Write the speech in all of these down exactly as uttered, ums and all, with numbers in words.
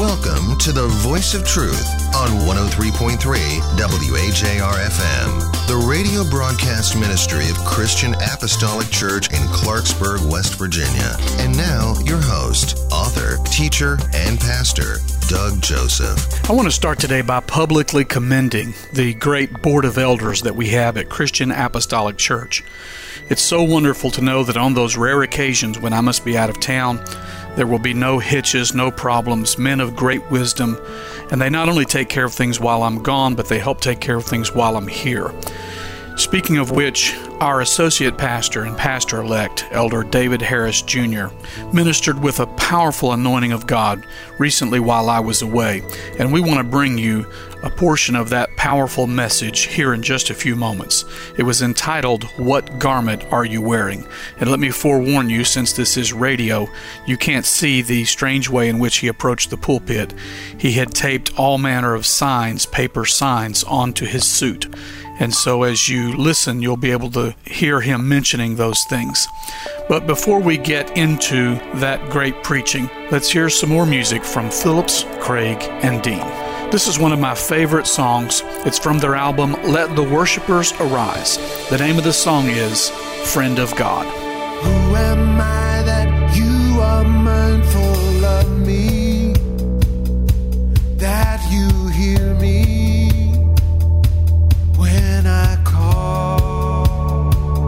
Welcome to the Voice of Truth on one oh three point three W A J R F M, the radio broadcast ministry of Christian Apostolic Church in Clarksburg, West Virginia. And now, your host, author, teacher, and pastor, Doug Joseph. I want to start today by publicly commending the great board of elders that we have at Christian Apostolic Church. It's so wonderful to know that on those rare occasions when I must be out of town, there will be no hitches, no problems, men of great wisdom, and they not only take care of things while I'm gone, but they help take care of things while I'm here. Speaking of which, our associate pastor and pastor-elect, Elder David Harris Junior, ministered with a powerful anointing of God recently while I was away, and we want to bring you a portion of that powerful message here in just a few moments. It was entitled, "What Garment Are You Wearing?" And let me forewarn you, since this is radio, you can't see the strange way in which he approached the pulpit. He had taped all manner of signs, paper signs, onto his suit. And so as you listen, you'll be able to hear him mentioning those things. But before we get into that great preaching, let's hear some more music from Phillips, Craig, and Dean. This is one of my favorite songs. It's from their album, Let the Worshipers Arise. The name of the song is Friend of God. Who am I that you are mindful of me, that you hear me when I call?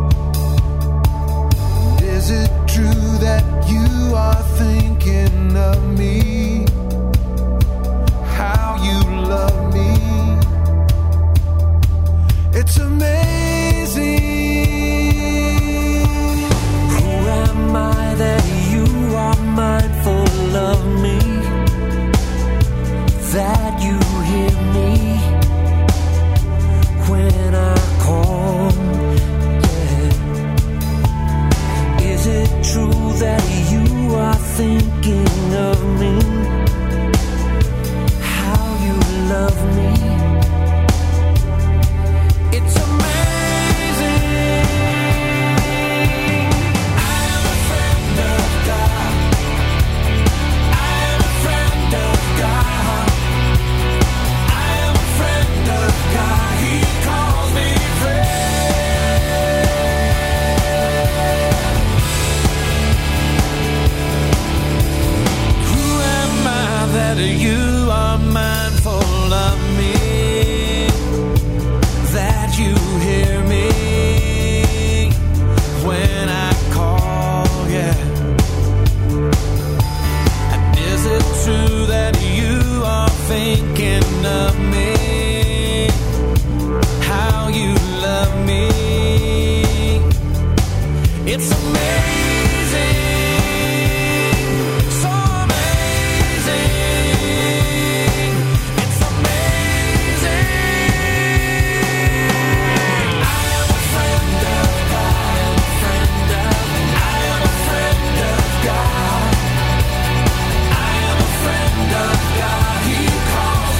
And is it true that you are thinking of me, how you love me? It's amazing. Who am I that you are mindful of me, that you hear me when I call? Yeah. Is it true that you are thinking of me, how you love me? It's amazing. I am a friend of God. I am a friend of God. I am a friend of God. He calls me friend. Who am I that you are mindful of me, that you hear me when I call? Yeah. And is it true that you are thinking of me, how you love me? It's amazing, so amazing. It's amazing. I am a friend of God. I am a friend of, I am a friend of God. I am a friend of God. He calls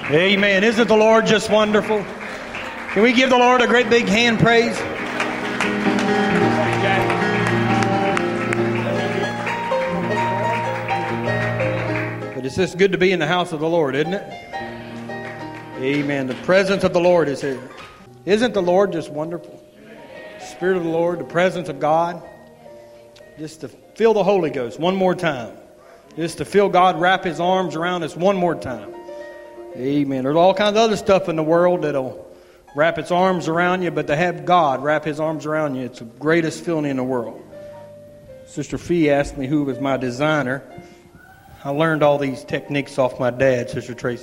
Amen. Isn't the Lord just wonderful? Can we give the Lord a great big hand praise? But it's just good to be in the house of the Lord, isn't it? Amen. The presence of the Lord is here. Isn't the Lord just wonderful? Spirit of the Lord, the presence of God. Just to feel the Holy Ghost one more time. Just to feel God wrap His arms around us one more time. Amen. There's all kinds of other stuff in the world that'll wrap its arms around you, but to have God wrap His arms around you, it's the greatest feeling in the world. Sister Fee asked me who was my designer. I learned all these techniques off my dad, Sister Tracy.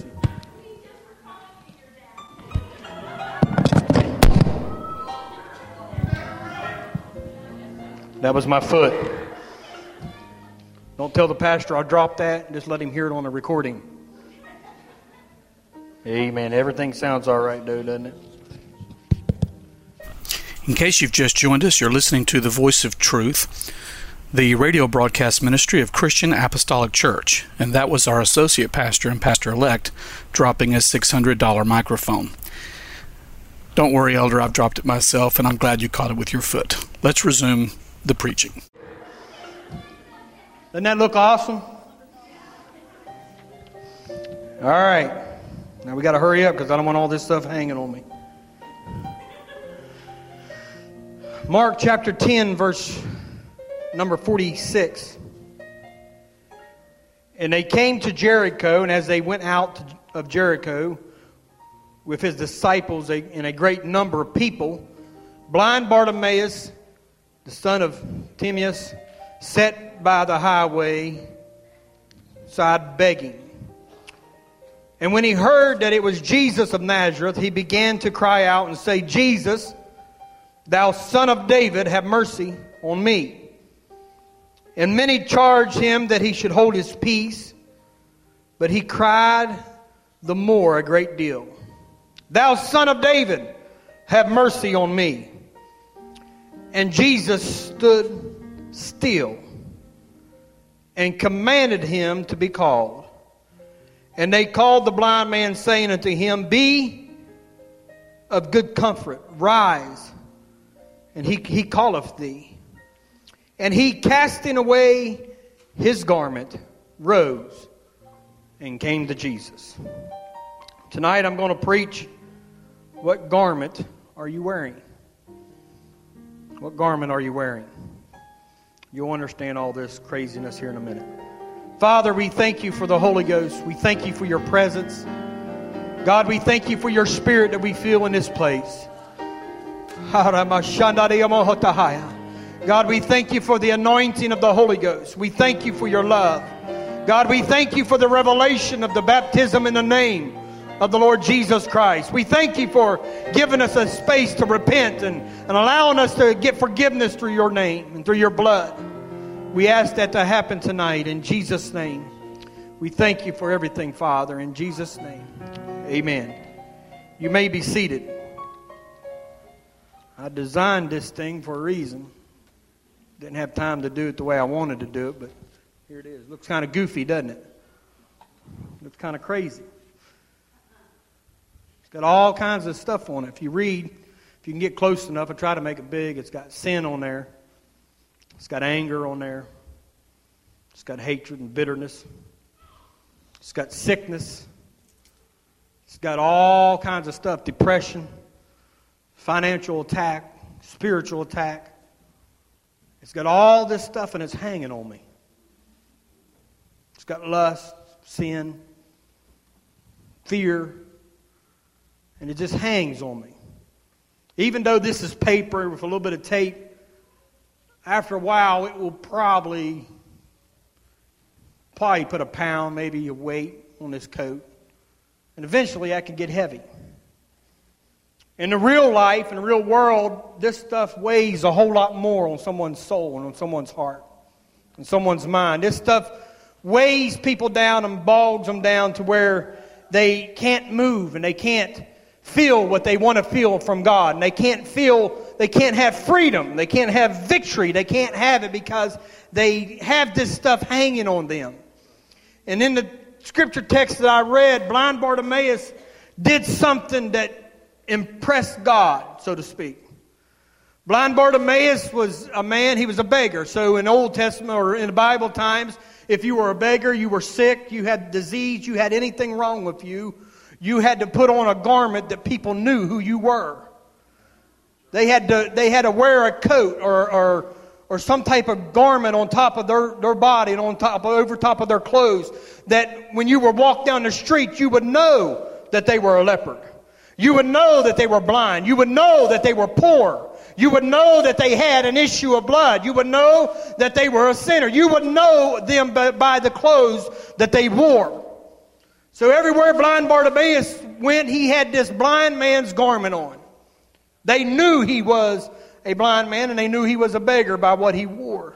That was my foot. Don't tell the pastor I dropped that. Just let him hear it on the recording. Amen. Everything sounds all right, though, doesn't it? In case you've just joined us, you're listening to The Voice of Truth, the radio broadcast ministry of Christian Apostolic Church, and that was our associate pastor and pastor-elect dropping a six hundred dollars microphone. Don't worry, Elder, I've dropped it myself, and I'm glad you caught it with your foot. Let's resume the preaching. Doesn't that look awesome? All right. Now we got to hurry up because I don't want all this stuff hanging on me. Mark chapter ten, verse number forty-six. And they came to Jericho, and as they went out of Jericho with his disciples and a great number of people, blind Bartimaeus, the son of Timaeus, sat by the highway side begging. And when he heard that it was Jesus of Nazareth, he began to cry out and say, Jesus, thou son of David, have mercy on me. And many charged him that he should hold his peace, but he cried the more a great deal, Thou son of David, have mercy on me. And Jesus stood still and commanded him to be called. And they called the blind man, saying unto him, Be of good comfort, rise, and he, he calleth thee. And he, casting away his garment, rose and came to Jesus. Tonight I'm going to preach, what garment are you wearing? What garment are you wearing? You'll understand all this craziness here in a minute. Father, we thank you for the Holy Ghost. We thank you for your presence. God, we thank you for your spirit that we feel in this place. God, we thank you for the anointing of the Holy Ghost. We thank you for your love. God, we thank you for the revelation of the baptism in the name of the Lord Jesus Christ. We thank you for giving us a space to repent and, and allowing us to get forgiveness through your name and through your blood. We ask that to happen tonight in Jesus' name. We thank you for everything, Father, in Jesus' name. Amen. You may be seated. I designed this thing for a reason. Didn't have time to do it the way I wanted to do it, but here it is. Looks kind of goofy, doesn't it? Looks kind of crazy. It's got all kinds of stuff on it. If you read, if you can get close enough, I try to make it big. It's got sin on there. It's got anger on there. It's got hatred and bitterness. It's got sickness. It's got all kinds of stuff. Depression, financial attack, spiritual attack. It's got all this stuff and it's hanging on me. It's got lust, sin, fear, and it just hangs on me. Even though this is paper with a little bit of tape, after a while it will probably, probably put a pound, maybe a weight on this coat. And eventually that can get heavy. In the real life, in the real world, this stuff weighs a whole lot more on someone's soul and on someone's heart and someone's mind. This stuff weighs people down and bogs them down to where they can't move and they can't feel what they want to feel from God. And they can't feel, they can't have freedom. They can't have victory. They can't have it because they have this stuff hanging on them. And in the scripture text that I read, blind Bartimaeus did something that impressed God, so to speak. Blind Bartimaeus was a man, he was a beggar. So in Old Testament or in the Bible times, if you were a beggar, you were sick, you had disease, you had anything wrong with you, you had to put on a garment that people knew who you were. They had to they had to wear a coat or or, or some type of garment on top of their, their body and on top over top of their clothes, that when you were walked down the street, you would know that they were a leper. You would know that they were blind. You would know that they were poor. You would know that they had an issue of blood. You would know that they were a sinner. You would know them by, by the clothes that they wore. So everywhere blind Bartimaeus went, he had this blind man's garment on. They knew he was a blind man, and they knew he was a beggar by what he wore.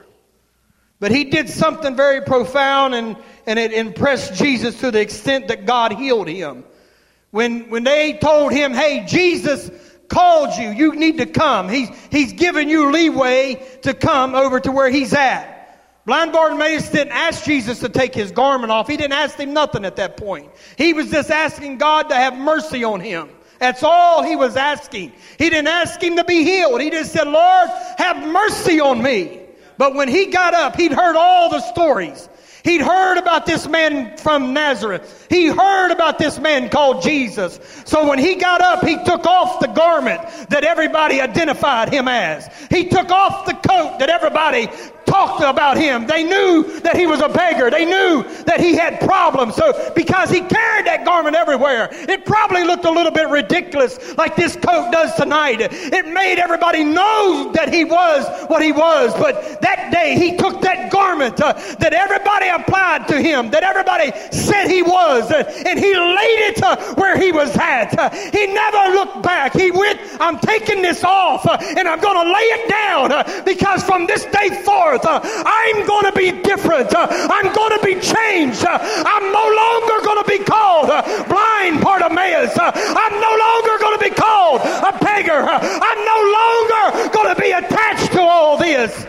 But he did something very profound, and, and it impressed Jesus to the extent that God healed him. When, when they told him, hey, Jesus called you, you need to come. He's, he's given you leeway to come over to where he's at. Blind Bartimaeus didn't ask Jesus to take his garment off. He didn't ask him nothing at that point. He was just asking God to have mercy on him. That's all he was asking. He didn't ask him to be healed. He just said, Lord, have mercy on me. But when he got up, he'd heard all the stories. He'd heard about this man from Nazareth. He heard about this man called Jesus. So when he got up, he took off the garment that everybody identified him as. He took off the coat that everybody talked about him. They knew that he was a beggar. They knew that he had problems. So because he carried that garment everywhere, it probably looked a little bit ridiculous like this coat does tonight. It made everybody know that he was what he was. But that day he took that garment uh, that everybody applied to him, that everybody said he was, uh, and he laid it uh, where he was at. Uh, he never looked back. He went, I'm taking this off uh, and I'm going to lay it down uh, because from this day forth uh, I'm going to be different. Uh, I'm going to be changed. Uh, I'm no longer going to be called uh, blind Bartimaeus. Uh, I'm no longer going to be called a beggar. Uh, I'm no longer going to be attached to all this.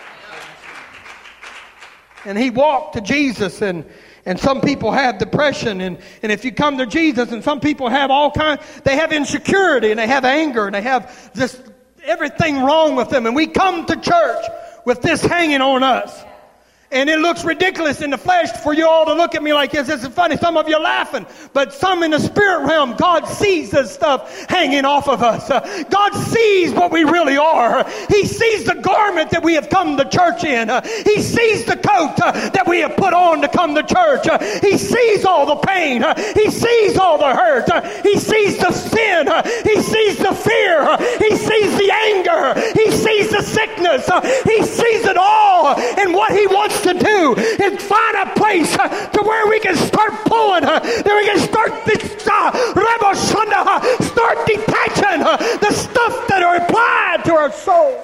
And he walked to Jesus, and, and some people have depression, and, and if you come to Jesus, and some people have all kinds, they have insecurity, and they have anger, and they have just everything wrong with them. And we come to church with this hanging on us. And it looks ridiculous in the flesh for you all to look at me like this. This is funny. Some of you are laughing. But some in the spirit realm, God sees this stuff hanging off of us. Uh, God sees what we really are. He sees the garment that we have come to church in. Uh, he sees the coat uh, that we have put on to come to church. Uh, he sees all the pain. Uh, he sees all the hurt. Uh, he sees the sin. Uh, he sees the fear. Uh, he sees the anger. He sees the sickness. Uh, he sees it all. And what he wants to do is find a place uh, to where we can start pulling, uh, that we can start this, uh, uh, start detaching uh, the stuff that are applied to our soul.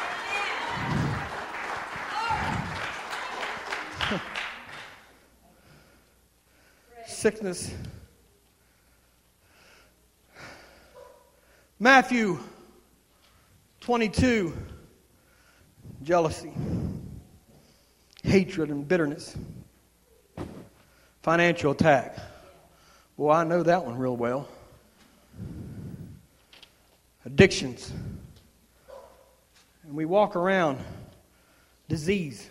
Sickness. Matthew twenty-two, jealousy, hatred and bitterness, financial attack. Boy, I know that one real well. Addictions. And we walk around, disease,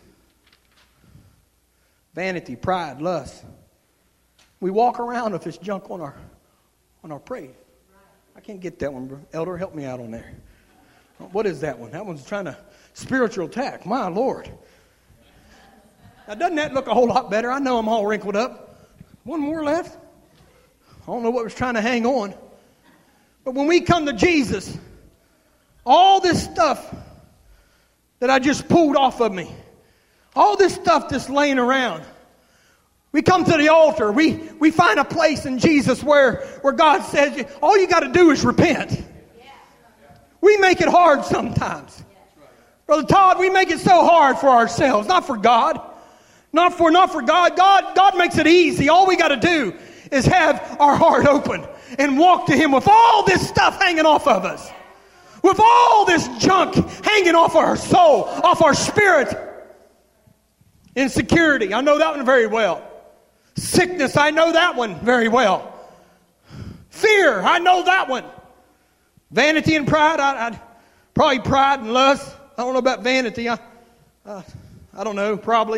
vanity, pride, lust. We walk around with this junk on our on our praise. I can't get that one, bro. Elder, help me out on there. What is that one? That one's trying to spiritual attack. My Lord. Now, doesn't that look a whole lot better? I know I'm all wrinkled up. One more left. I don't know what was trying to hang on. But when we come to Jesus, all this stuff that I just pulled off of me, all this stuff that's laying around, we come to the altar. We, we find a place in Jesus where, where God says, all you got to do is repent. We make it hard sometimes. Brother Todd, we make it so hard for ourselves, not for God. Not for, not for God. God, God makes it easy. All we got to do is have our heart open and walk to Him with all this stuff hanging off of us. With all this junk hanging off our soul, off our spirit. Insecurity. I know that one very well. Sickness, I know that one very well. Fear, I know that one. Vanity and pride, I, I probably pride and lust. I don't know about vanity. I, uh, I don't know, probably.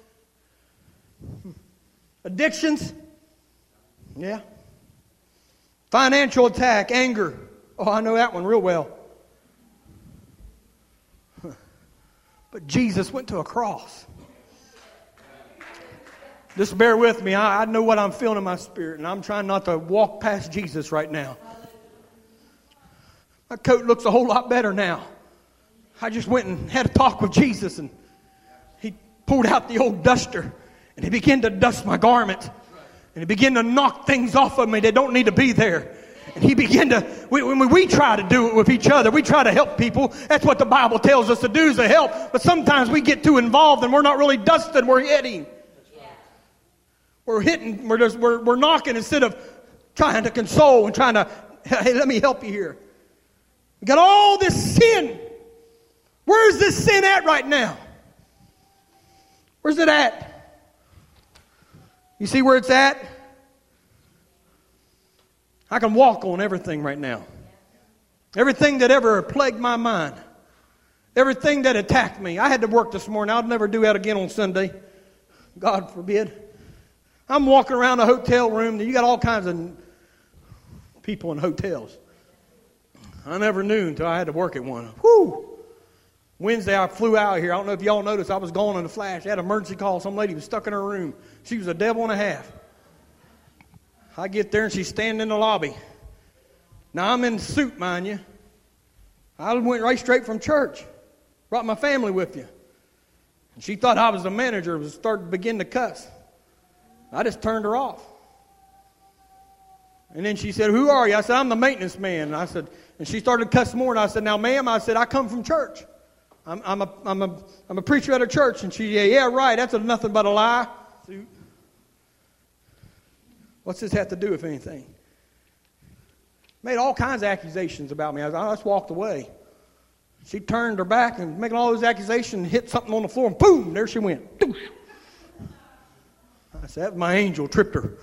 Addictions, yeah. Financial attack, anger. Oh, I know that one real well. But Jesus went to a cross. Just bear with me. I, I know what I'm feeling in my spirit, and I'm trying not to walk past Jesus right now. My coat looks a whole lot better now. I just went and had a talk with Jesus, and he pulled out the old duster, and he began to dust my garment. And he began to knock things off of me that don't need to be there. And he began to, we, when we try to do it with each other, we try to help people. That's what the Bible tells us to do, is to help. But sometimes we get too involved and we're not really dusting, we're hitting. We're hitting, we're, just, we're, we're knocking instead of trying to console and trying to, hey, let me help you here. We got all this sin. Where's this sin at right now? Where's it at? You see where it's at? I can walk on everything right now. Everything that ever plagued my mind. Everything that attacked me. I had to work this morning. I'll never do that again on Sunday. God forbid. I'm walking around a hotel room. You got all kinds of people in hotels. I never knew until I had to work at one. Whew! Wednesday I flew out here. I don't know if y'all noticed. I was gone in a flash. I had an emergency call. Some lady was stuck in her room. She was a devil and a half. I get there and she's standing in the lobby. Now I'm in suit, mind you. I went right straight from church. Brought my family with you. And she thought I was the manager. Was started to begin to cuss. I just turned her off. And then she said, "Who are you?" I said, "I'm the maintenance man." And I said, and she started to cuss more. And I said, "Now, ma'am," I said, "I come from church. I'm, I'm a, I'm a, I'm a preacher at a church." And she, yeah, yeah, right. That's a, nothing but a lie. Suit. What's this have to do with anything? Made all kinds of accusations about me. I, I just walked away. She turned her back and making all those accusations, hit something on the floor, and boom, there she went. I said, "That's my angel, tripped her."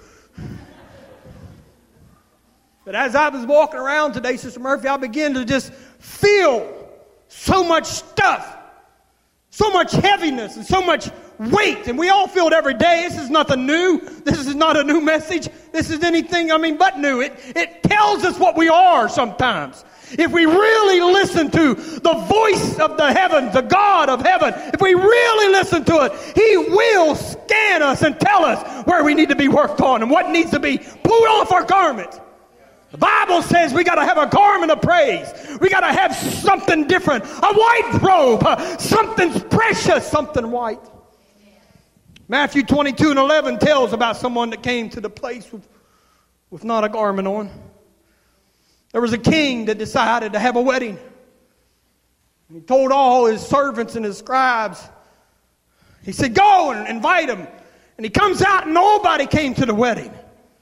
But as I was walking around today, Sister Murphy, I began to just feel so much stuff, so much heaviness, and so much weight. And we all feel it every day. This is nothing new. This is not a new message. This is anything, I mean, but new. It, it tells us what we are sometimes. If we really listen to the voice of the heavens, the God of heaven, if we really listen to it, He will scan us and tell us where we need to be worked on and what needs to be pulled off our garment. The Bible says we got to have a garment of praise. We got to have something different. A white robe. Uh, something precious. Something white. Matthew twenty-two and eleven tells about someone that came to the place with, with not a garment on. There was a king that decided to have a wedding. And he told all his servants and his scribes. He said, "Go and invite him." And he comes out and nobody came to the wedding.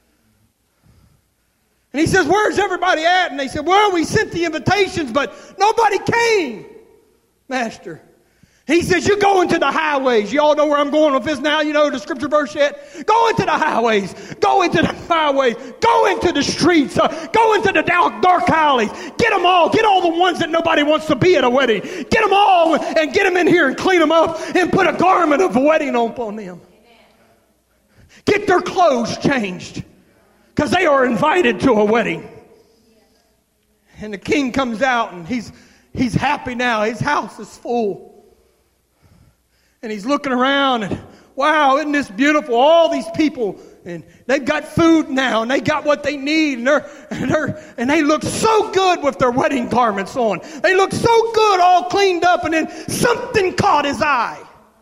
And he says, "Where's everybody at?" And they said, "Well, we sent the invitations, but nobody came, Master." He says, "You go into the highways." You all know where I'm going with this now. You know the scripture verse yet? Go into the highways. Go into the highways. Go into the streets. Uh, go into the dark, dark alleys. Get them all. Get all the ones that nobody wants to be at a wedding. Get them all and get them in here and clean them up and put a garment of a wedding on them. Get their clothes changed because they are invited to a wedding. And the king comes out and he's he's happy now. His house is full. And he's looking around and, wow, isn't this beautiful? All these people, and they've got food now, and they got what they need, and they're, and they're, and they look so good with their wedding garments on. They look so good, all cleaned up, and then something caught his eye.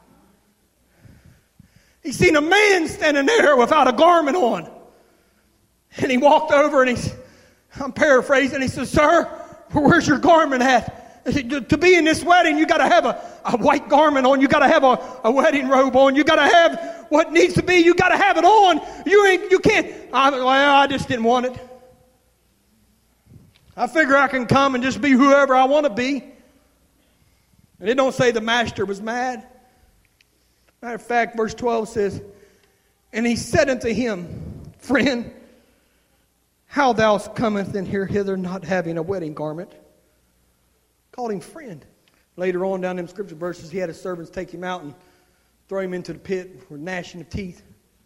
He seen a man standing there without a garment on. And he walked over and he's, I'm paraphrasing, he says, "Sir, where's your garment at? To be in this wedding, you got to have a, a white garment on. You got to have a, a wedding robe on. You got to have what needs to be. You got to have it on. You ain't. You can't." I, well, I just didn't want it. I figure I can come and just be whoever I want to be. And it don't say the master was mad. Matter of fact, verse twelve says, And he said unto him, Friend, how thou comest in here hither not having a wedding garment? Called him friend. Later on down in scripture verses, he had his servants take him out and throw him into the pit for gnashing of teeth.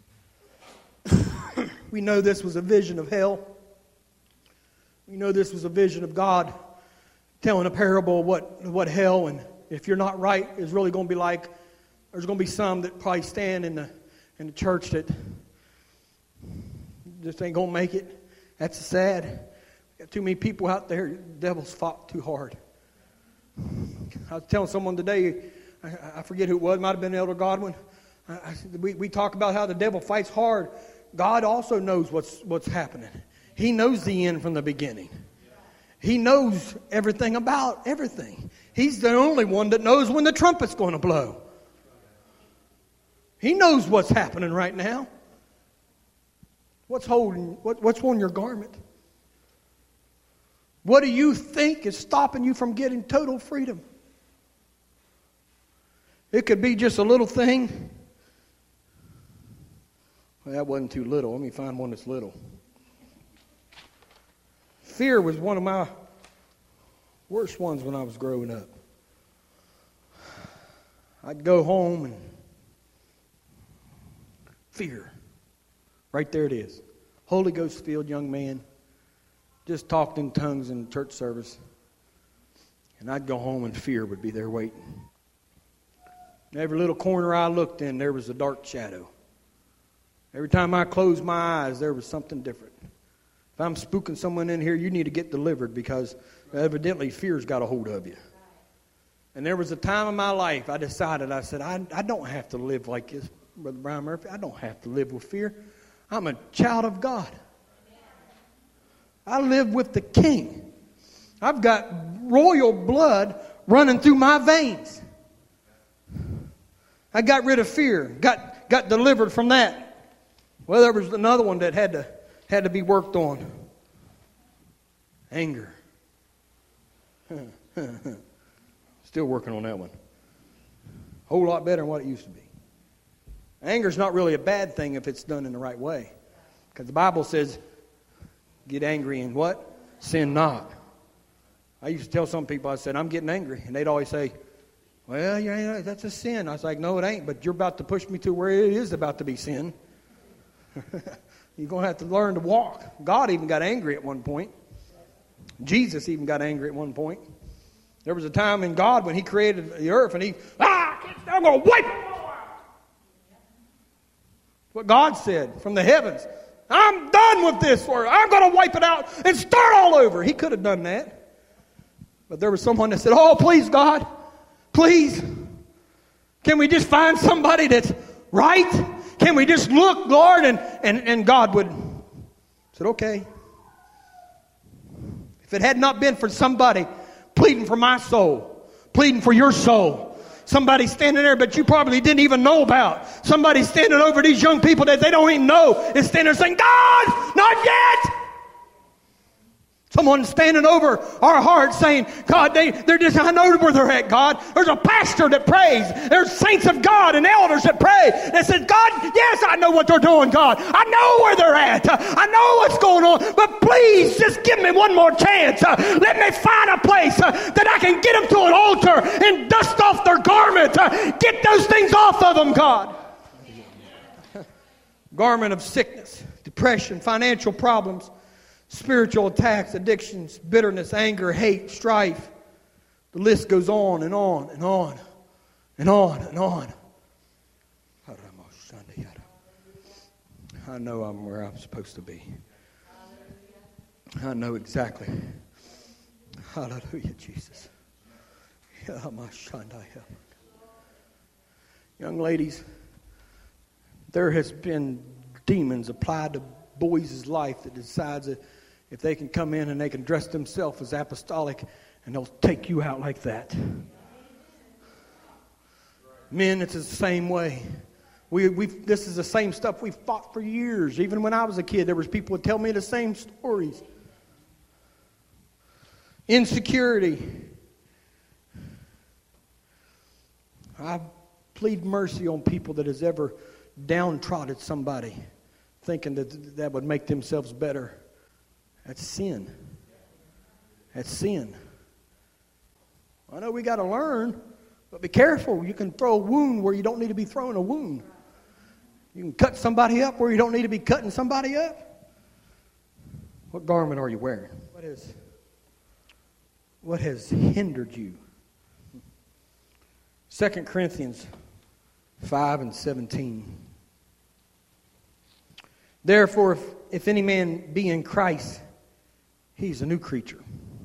We know this was a vision of hell. We know this was a vision of God telling a parable of what, what hell, and if you're not right, is really going to be like. There's going to be some that probably stand in the in the church that just ain't going to make it. That's sad. Got too many people out there. The devil's fought too hard. I was telling someone today, I, I forget who it was, it might have been Elder Godwin. I, I, we, we talk about how the devil fights hard. God also knows what's what's happening. He knows the end from the beginning. He knows everything about everything. He's the only one that knows when the trumpet's going to blow. He knows what's happening right now. What's holding, what, what's on your garment? What do you think is stopping you from getting total freedom? It could be just a little thing. Well, that wasn't too little. Let me find one that's little. Fear was one of my worst ones when I was growing up. I'd go home and fear. Right there it is. Holy Ghost filled young man. Just talked in tongues in church service. And I'd go home and fear would be there waiting. Every little corner I looked in, there was a dark shadow. Every time I closed my eyes, there was something different. If I'm spooking someone in here, you need to get delivered because evidently fear's got a hold of you. And there was a time in my life I decided, I said, I, I don't have to live like this, Brother Brian Murphy. I don't have to live with fear. I'm a child of God. I live with the King. I've got royal blood running through my veins. I got rid of fear, got got delivered from that. Well, there was another one that had to had to be worked on. Anger. Still working on that one. Whole lot better than what it used to be. Anger's not really a bad thing if it's done in the right way. Because the Bible says, get angry and what? Sin not. I used to tell some people, I said, I'm getting angry. And they'd always say, well, yeah, that's a sin. I was like, no, it ain't. But you're about to push me to where it is about to be sin. You're going to have to learn to walk. God even got angry at one point. Jesus even got angry at one point. There was a time in God when He created the earth and He, ah, I'm going to wipe it all out. What God said from the heavens. I'm done with this world. I'm going to wipe it out and start all over. He could have done that. But there was someone that said, oh, please, God, please. Can we just find somebody that's right? Can we just look, Lord? And, and, and God would said, okay. If it had not been for somebody pleading for my soul, pleading for your soul, somebody standing there but you probably didn't even know about, somebody standing over these young people that they don't even know is standing there saying, God, not yet. Someone standing over our hearts saying, God, they, they're just, I know where they're at, God. There's a pastor that prays. There's saints of God and elders that pray. That says, God, yes, I know what they're doing, God. I know where they're at. I know what's going on. But please, just give me one more chance. Uh, let me find a place uh, that I can get them to an altar and dust off their garment. Uh, get those things off of them, God. Garment of sickness, depression, financial problems, spiritual attacks, addictions, bitterness, anger, hate, strife. The list goes on and on and on and on and on. I know I'm where I'm supposed to be. I know exactly. Hallelujah, Jesus. Young ladies, there has been demons applied to boys' life that decides that if they can come in and they can dress themselves as apostolic and they'll take you out like that. Men, it's the same way. We we this is the same stuff we've fought for years. Even when I was a kid, there was people who would tell me the same stories. Insecurity. I plead mercy on people that has ever downtrodden somebody thinking that that would make themselves better. That's sin. That's sin. I know we got to learn, but be careful. You can throw a wound where you don't need to be throwing a wound. You can cut somebody up where you don't need to be cutting somebody up. What garment are you wearing? What is, what has hindered you? Second Corinthians five and seventeen. Therefore, if, if any man be in Christ, he's a new creature.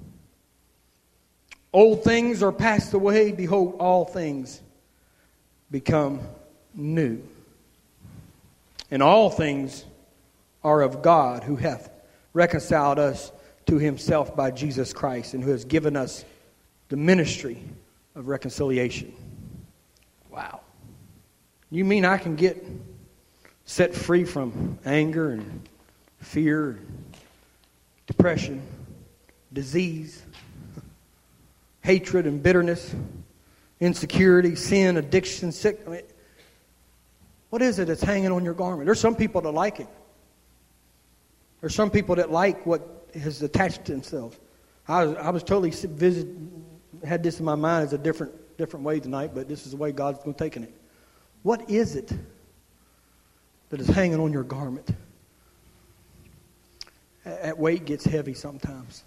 Old things are passed away. Behold, all things become new. And all things are of God, who hath reconciled us to himself by Jesus Christ, and who has given us the ministry of reconciliation. Wow. You mean I can get set free from anger and fear, and depression, disease, hatred and bitterness, insecurity, sin, addiction, sick. I mean, what is it that's hanging on your garment? There's some people that like it. There's some people that like what has attached to themselves. I was, I was totally visit, had this in my mind as a different different way tonight, but this is the way God's going to take it. What is it that is hanging on your garment? That weight gets heavy sometimes.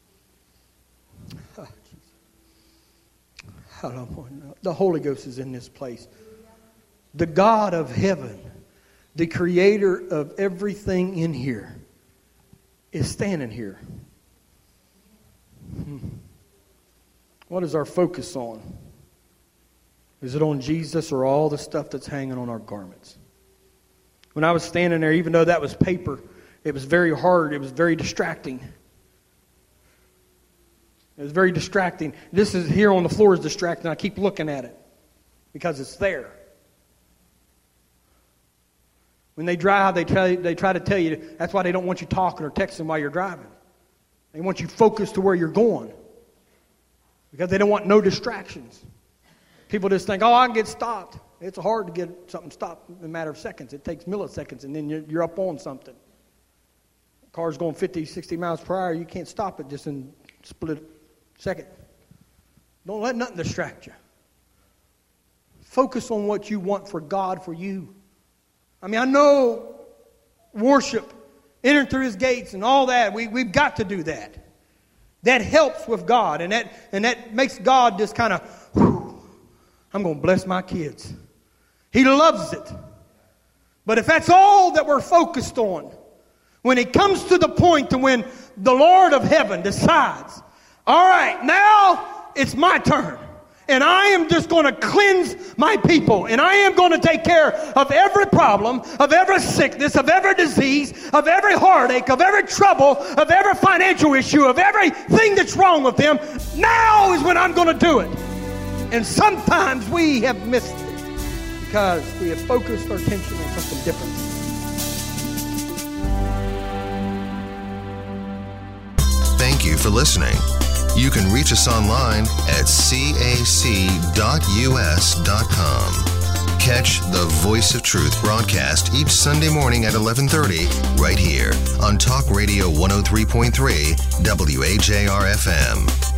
The Holy Ghost is in this place. The God of heaven, the creator of everything in here, is standing here. What is our focus on? Is it on Jesus or all the stuff that's hanging on our garments? When I was standing there, even though that was paper, it was very hard. It was very distracting. It was very distracting. This is here on the floor is distracting. I keep looking at it because it's there. When they drive, they try, they try to tell you, that's why they don't want you talking or texting while you're driving. They want you focused to where you're going because they don't want no distractions. People just think, oh, I can get stopped. It's hard to get something stopped in a matter of seconds. It takes milliseconds, and then you're, you're up on something. The car's going fifty, sixty miles per hour. You can't stop it just in a split second. Don't let nothing distract you. Focus on what you want for God, for you. I mean, I know worship, entering through his gates and all that. We, we've got to do that. That helps with God, and that, and that makes God just kind of, whew, I'm going to bless my kids. He loves it. But if that's all that we're focused on, when it comes to the point to when the Lord of heaven decides, all right, now it's my turn. And I am just going to cleanse my people. And I am going to take care of every problem, of every sickness, of every disease, of every heartache, of every trouble, of every financial issue, of everything that's wrong with them. Now is when I'm going to do it. And sometimes we have missed it because we have focused our attention on something different. Thank you for listening. You can reach us online at c a c dot u s dot com. Catch the Voice of Truth broadcast each Sunday morning at eleven thirty right here on Talk Radio one oh three point three W A J R F M.